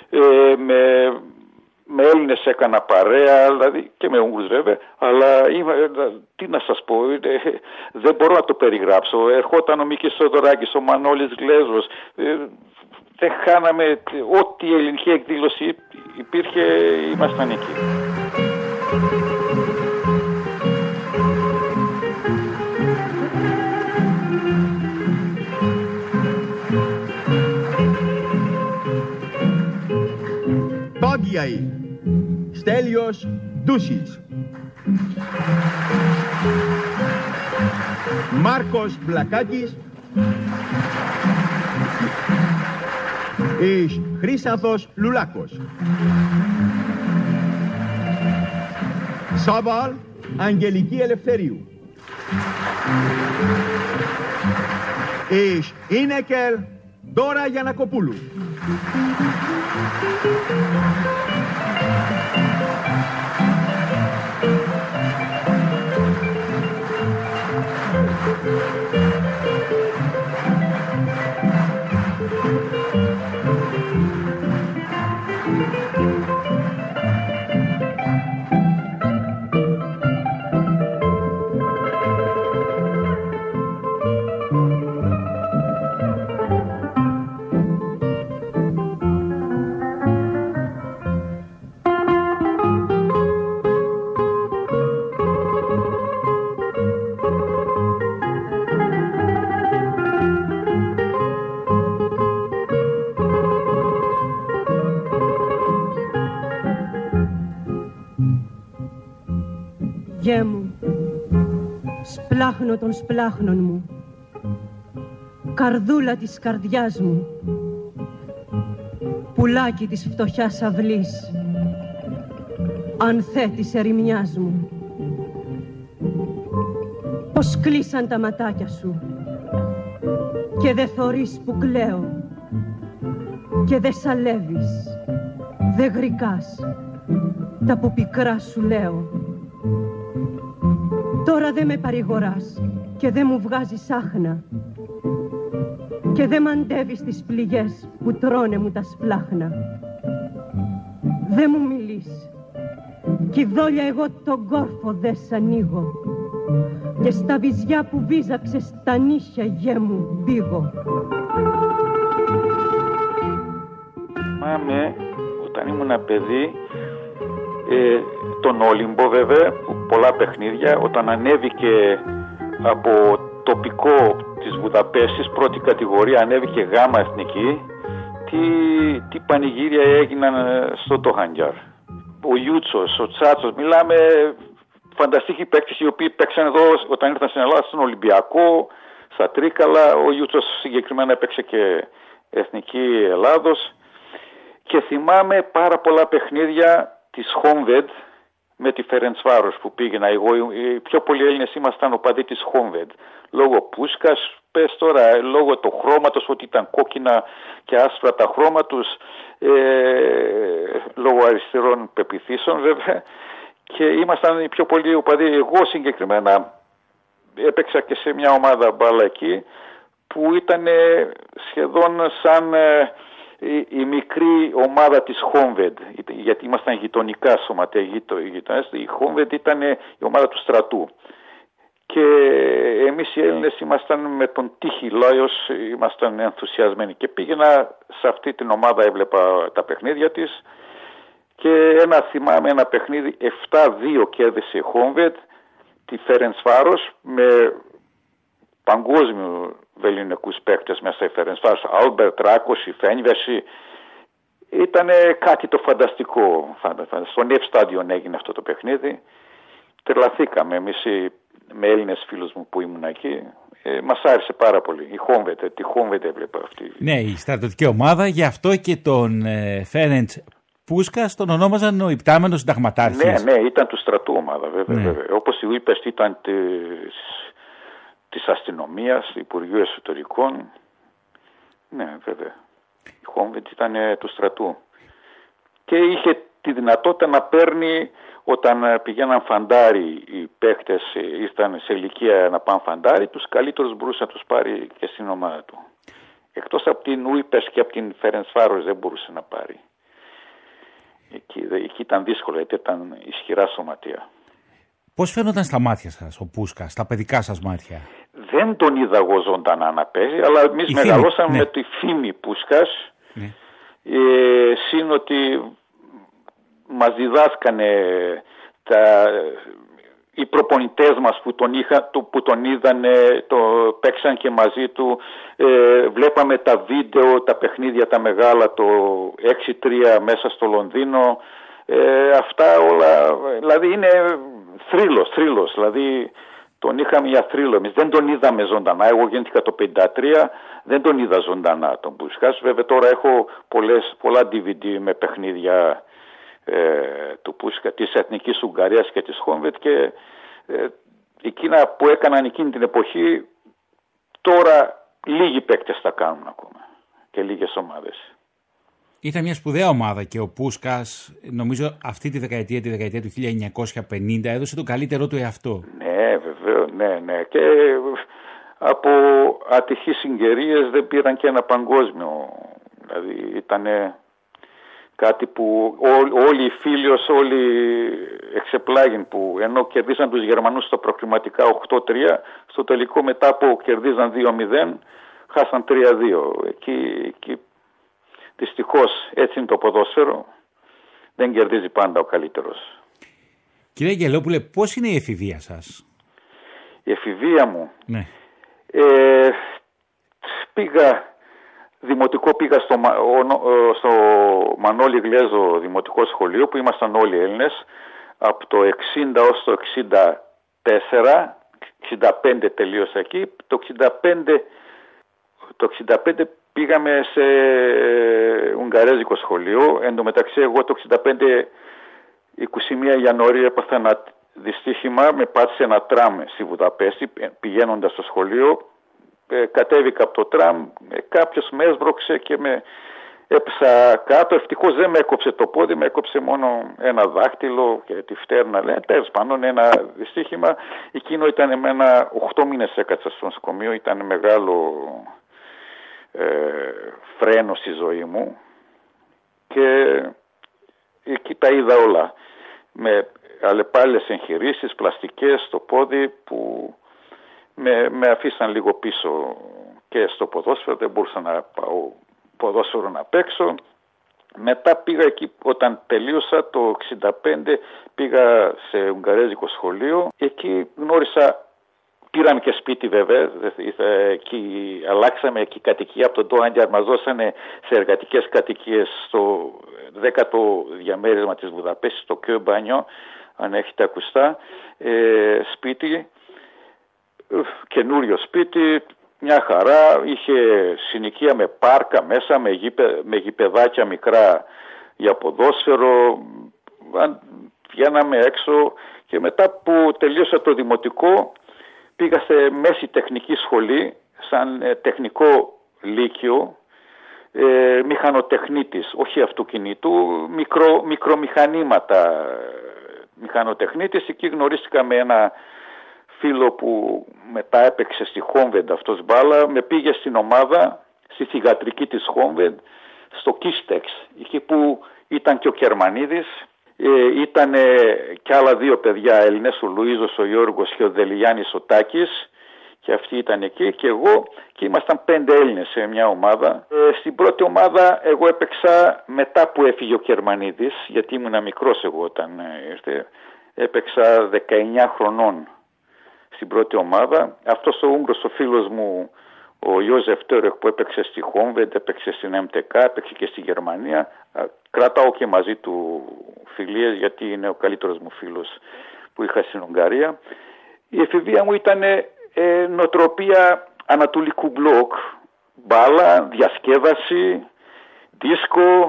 με Έλληνες έκανα παρέα, δηλαδή και με Ούγγρους βέβαια, αλλά τι να σας πω, δεν μπορώ να το περιγράψω. Ερχόταν ο Μίκης Σοδωράκης, ο Μανώλης Γλέζος, δεν χάναμε, ό,τι ελληνική εκδήλωση υπήρχε, ήμασταν εκεί. Πάγιαη, Στέλιος Ντούσης, Μάρκος Βλακάκης, εις Χρύσανθος Λουλάκος, Σάβαλ Αγγελική Ελευθερίου, εις Ίνεκελ Δώρα Γιανακοπούλου, Γε μου, σπλάχνο των σπλάχνων μου, καρδούλα της καρδιάς μου, πουλάκι της φτωχιάς αυλής, ανθέ της ερημιάς μου. Πως κλείσαν τα ματάκια σου και δε θωρείς που κλαίω και δε σαλεύεις, δε γρικάς τα που πικρά σου λέω. Τώρα δε με παρηγοράς και δε μου βγάζεις άχνα και δε μαντεύεις τις πληγές που τρώνε μου τα σπλάχνα. Δε μου μιλείς, Κι δόλια εγώ τον κόρφο δε σ' ανοίγω και στα βυζιά που βίζαξε στα νύχια γέ μου μπήγω. Θυμάμαι όταν ήμουν παιδί τον Όλυμπο βέβαια, πολλά παιχνίδια, όταν ανέβηκε από τοπικό της Βουδαπέστης, πρώτη κατηγορία, ανέβηκε γάμα εθνική, τι πανηγύρια έγιναν στο Τοχαντιάρ. Ο Ιούτσος, ο Τσάτσος, μιλάμε φανταστικοί παίκτες οι οποίοι παίξαν εδώ όταν ήρθαν στην Ελλάδα, στον Ολυμπιακό, στα Τρίκαλα. Ο Ιούτσος συγκεκριμένα έπαιξε και εθνική Ελλάδος. Και θυμάμαι πάρα πολλά παιχνίδια της Χόμβεντ με τη Φερεντσβάρος που πήγαινα. Οι πιο πολλοί Έλληνες ήμασταν οπαδοί της Χόμβεντ. Λόγω Πούσκας, πες τώρα, λόγω του χρώματος, ότι ήταν κόκκινα και άσπρα τα χρώμα τους, λόγω αριστερών πεποιθήσεων βέβαια. Και ήμασταν οι πιο πολλοί οπαδοί. Εγώ συγκεκριμένα έπαιξα και σε μια ομάδα μπάλα εκεί που ήταν σχεδόν σαν η μικρή ομάδα της Χόμβεντ, γιατί ήμασταν γειτονικά σωματεία γειτονές. Η Χόμβεντ ήταν η ομάδα του στρατού και εμείς οι Έλληνες ήμασταν με τον Τύχη Λάιος, ήμασταν ενθουσιασμένοι και πήγαινα σε αυτή την ομάδα, έβλεπα τα παιχνίδια της και θυμάμαι ένα παιχνίδι 7-2 κέρδισε η Χόμβεντ τη Φερεντσβάρος με παγκόσμιου βεληνικούς παίκτες μέσα η Φερεντσβάρος, Άλμπερτ, Ράκος, η Φένιβεση. Ήταν κάτι το φανταστικό. Στο Νεφ Στάντιον έγινε αυτό το παιχνίδι. Τρελαθήκαμε εμείς με Έλληνες φίλους μου που ήμουν εκεί. Μας άρεσε πάρα πολύ. Τη Χόμβεντ έβλεπα αυτή. Ναι, η στρατιωτική ομάδα, γι' αυτό και τον Φέρεντς Πούσκας τον ονόμαζαν ο υπτάμενος συνταγματάρχης. Ναι, ήταν του στρατού ομάδα βέβαια. Ναι. Όπως η Ούιπεστ ήταν της αστυνομίας, Υπουργείου Εσωτερικών. Ναι, βέβαια. Η Χόμβεντ ήταν του στρατού. Και είχε τη δυνατότητα να παίρνει, όταν πηγαίναν φαντάρι οι παίχτες, ήρθαν σε ηλικία να πάνε φαντάρι, τους καλύτερους μπορούσε να τους πάρει και στην ομάδα του. Εκτός από την Ούιπες και από την Φερεντσβάρος δεν μπορούσε να πάρει. Εκεί ήταν δύσκολο, γιατί ήταν ισχυρά σωματεία. Πώς φαίνονταν στα μάτια σας ο Πούσκας, στα παιδικά σας μάτια? Δεν τον είδα εγώ ζωντανά να παίζει, αλλά εμείς μεγαλώσαμε με τη φήμη Πούσκας. Ναι. Συν ότι μας διδάσκανε οι προπονητές μας που τον είδανε, παίξαν και μαζί του. Βλέπαμε τα βίντεο, τα παιχνίδια τα μεγάλα, το 6-3 μέσα στο Λονδίνο. Αυτά όλα, δηλαδή είναι θρύλος, δηλαδή τον είχαμε για θρύλο. Εμείς δεν τον είδαμε ζωντανά. Εγώ γεννήθηκα το 1953, δεν τον είδα ζωντανά τον Πούσκας. Βέβαια τώρα έχω πολλά DVD με παιχνίδια του Πούσκα, της Εθνικής Ουγγαρίας και της Χόμβεντ και εκείνα που έκαναν εκείνη την εποχή, τώρα λίγοι παίκτες τα κάνουν ακόμα και λίγες ομάδες. Ήταν μια σπουδαία ομάδα και ο Πούσκας, νομίζω αυτή τη δεκαετία του 1950, έδωσε το καλύτερό του εαυτό. Ναι, βεβαίως, ναι. Και από ατυχείς συγκαιρίες δεν πήραν και ένα παγκόσμιο. Δηλαδή ήταν κάτι που όλοι οι φίλοι, όλοι εξεπλάγιν, που ενώ κερδίσαν τους Γερμανούς στα προκριματικά 8-3, στο τελικό μετά που κερδίζαν 2-0, χάσαν 3-2. Εκεί δυστυχώς έτσι είναι το ποδόσφαιρο, δεν κερδίζει πάντα ο καλύτερος. Κύριε Αγγελόπουλε, πώς είναι η εφηβεία σας? Η εφηβεία μου? Ναι. Δημοτικό πήγα στο Μανώλη Γλέζο Δημοτικό Σχολείο, που ήμασταν όλοι Έλληνες, από το 60 ως το 64, 65 τελείωσα εκεί. Το 65 πήγαμε σε Ουγγαρέζικο σχολείο. Εν τω μεταξύ εγώ το 65, 21 Ιανουαρίου έπαθα ένα δυστύχημα, με πάτησε ένα τραμ στη Βουδαπέστη πηγαίνοντας στο σχολείο. Κατέβηκα από το τραμ, κάποιος με έσβρωξε και με έπεσα κάτω. Ευτυχώς δεν με έκοψε το πόδι, με έκοψε μόνο ένα δάχτυλο και τη φτέρνα. Τέλος πάντων, ένα δυστύχημα. Εκείνο ήταν εμένα, 8 μήνες έκατσα στο νοσοκομείο, ήταν μεγάλο φρένο στη ζωή μου και εκεί τα είδα όλα. αλλεπάλληλες εγχειρήσεις, πλαστικές στο πόδι που με αφήσαν λίγο πίσω και στο ποδόσφαιρο, δεν μπορούσα να πάω ποδόσφαιρο να παίξω. Μετά πήγα εκεί, όταν τελείωσα το 65, πήγα σε ουγγαρέζικο σχολείο. Εκεί γνώρισα, πήραμε και σπίτι βέβαια, εκεί αλλάξαμε εκεί κατοικία από τον Ντόαντιαρ, μας δώσανε σε εργατικές κατοικίες στο 10ο διαμέρισμα της Βουδαπέστης, στο Κιόμπανιο, αν έχετε ακουστά, σπίτι, καινούριο σπίτι, μια χαρά, είχε συνοικία με πάρκα μέσα, με γηπεδάκια μικρά για ποδόσφαιρο, βγαίναμε έξω και μετά που τελείωσα το δημοτικό πήγα σε μέση τεχνική σχολή, σαν τεχνικό λύκειο, μηχανοτεχνίτης, όχι αυτοκινήτου, μικρομηχανήματα μηχανοτεχνίτης. Εκεί γνωρίστηκα με ένα φίλο που μετά έπαιξε στη Χόμβεντ αυτός μπάλα, με πήγε στην ομάδα, στη θυγατρική της Χόμβεντ, στο Κίστεξ, εκεί που ήταν και ο Κερμανίδης, ήταν και άλλα δύο παιδιά Έλληνες, ο Λουίζος, ο Γιώργος και ο Δελιγιάννης ο Τάκης, και αυτοί ήταν εκεί και εγώ, και ήμασταν 5 Έλληνες σε μια ομάδα. Στην πρώτη ομάδα εγώ έπαιξα μετά που έφυγε ο Κερμανίδης, γιατί ήμουν μικρός εγώ όταν ήρθε, έπαιξα 19 χρονών στην πρώτη ομάδα. Αυτός ο Ούγγρος ο φίλος μου, ο Ιώζεφ Τέρεχ, που έπαιξε στη Χόμβεντ, έπαιξε στην MTK, έπαιξε και στη Γερμανία. Κρατάω και μαζί του φιλίες, γιατί είναι ο καλύτερος μου φίλος που είχα στην Ουγγαρία. Η εφηβεία μου ήταν νοοτροπία ανατολικού μπλοκ, μπάλα, διασκέδαση, δίσκο,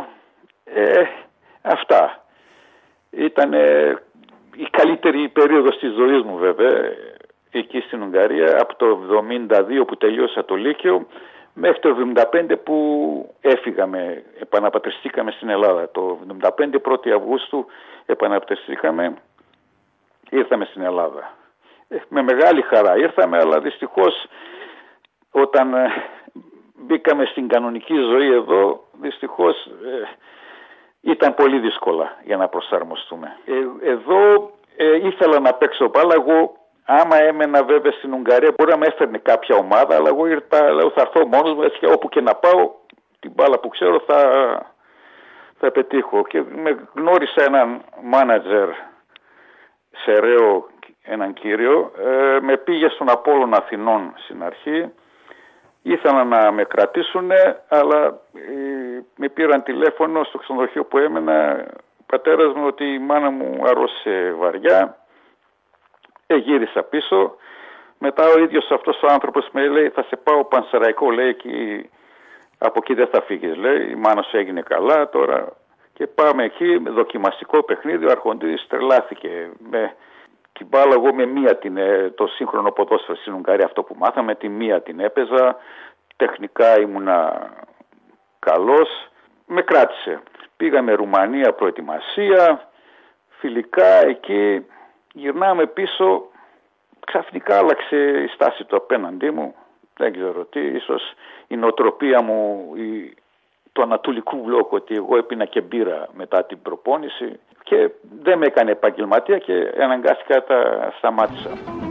αυτά. Ήταν η καλύτερη περίοδος της ζωής μου βέβαια, εκεί στην Ουγγαρία, από το 72 που τελείωσα το Λύκειο μέχρι το 75 που έφυγαμε, επαναπατριστήκαμε στην Ελλάδα. Το 75 1η Αυγούστου επαναπατριστήκαμε, ήρθαμε στην Ελλάδα. Με μεγάλη χαρά ήρθαμε, αλλά δυστυχώς όταν μπήκαμε στην κανονική ζωή εδώ, δυστυχώς ήταν πολύ δύσκολα για να προσαρμοστούμε. Εδώ ήθελα να παίξω μπάλα. Εγώ άμα έμενα βέβαια στην Ουγγαρία μπορεί να με έφερνε κάποια ομάδα, αλλά εγώ λέω θα έρθω μόνος μου, έτσι, όπου και να πάω την μπάλα που ξέρω θα πετύχω. Και με γνώρισα έναν μάνατζερ Σεραίο, έναν κύριο, με πήγε στον Απόλλωνα Αθηνών στην αρχή. Ήθελαν να με κρατήσουν, αλλά με πήραν τηλέφωνο στο ξενοδοχείο που έμενα, ο πατέρας μου, ότι η μάνα μου αρρώστησε βαριά. Γύρισα πίσω. Μετά ο ίδιος αυτός ο άνθρωπος με λέει, θα σε πάω Πανσεραϊκό, λέει, από εκεί δεν θα φύγεις, λέει, η μάνα σου έγινε καλά τώρα. Και πάμε εκεί, με δοκιμαστικό παιχνίδι, ο Αρχοντίδης τρελάθηκε. Την μπάλα εγώ με μία το σύγχρονο ποδόσφαιρο στην Ουγγαρία, αυτό που μάθαμε, τη μία την έπαιζα, τεχνικά ήμουνα καλός, με κράτησε. Πήγαμε Ρουμανία προετοιμασία, φιλικά εκεί, γυρνάμε πίσω, ξαφνικά άλλαξε η στάση του απέναντί μου, δεν ξέρω τι, ίσως η νοοτροπία μου, του ανατολικού μπλοκ, ότι εγώ έπινα και μπύρα μετά την προπόνηση και δεν με έκανε επαγγελματία και αναγκάστηκα τα σταμάτησα.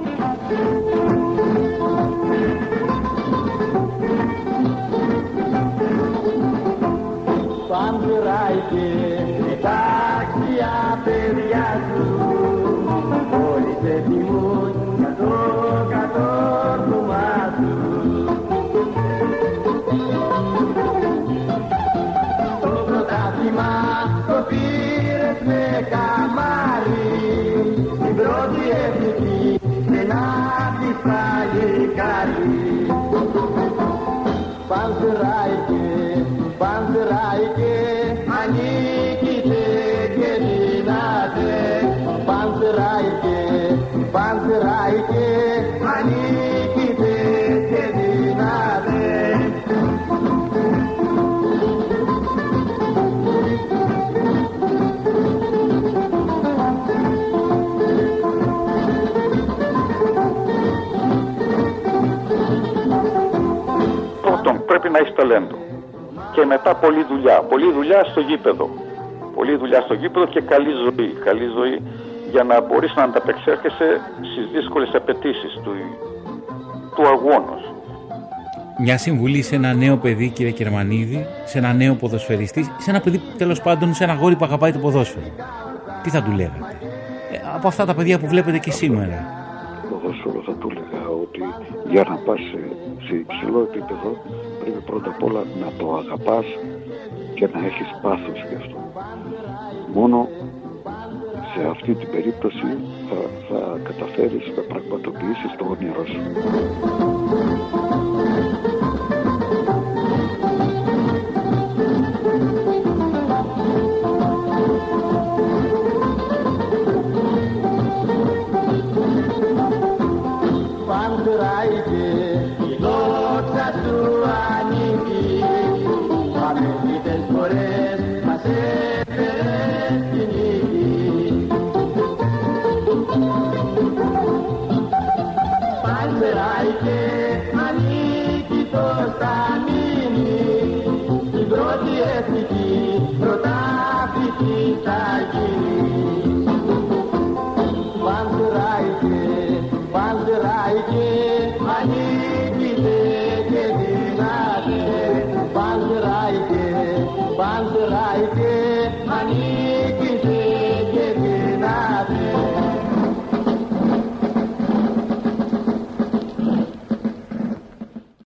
Παντράκε, τάξια παιδιά σου, όλοι σε θυμούν για το κατόρθωμα σου. Το πρωτάθλημα το πήρες με καμάρι, την πρώτη εθνική και να της παλικάρι. Πανσεραϊκέ, ανήκειτε και δυνάτε. Πανσεραϊκέ, ανήκειτε και δυνάτε. Πρώτον, πρέπει να έχεις ταλέντο. Και μετά πολλή δουλειά στο γήπεδο. Πολλή δουλειά στο γήπεδο και καλή ζωή. Καλή ζωή για να μπορείς να ανταπεξέρχεσαι στις δύσκολες απαιτήσεις του αγώνος. Μια συμβουλή σε ένα νέο παιδί, κύριε Κερμανίδη, σε ένα νέο ποδοσφαιριστή, σε ένα παιδί, τέλος πάντων, σε ένα αγόρι που αγαπάει το ποδόσφαιρο. Τι θα του λέγατε? Από αυτά τα παιδιά που βλέπετε και σήμερα. Το ποδόσφαιρο θα του έλεγα ότι για να πας σε υψηλό επίπεδο πρέπει πρώτα απ' όλα να το αγαπάς και να έχεις πάθος γι' αυτό. Μόνο σε αυτή την περίπτωση θα καταφέρεις να πραγματοποιήσεις το όνειρό σου. Aniki to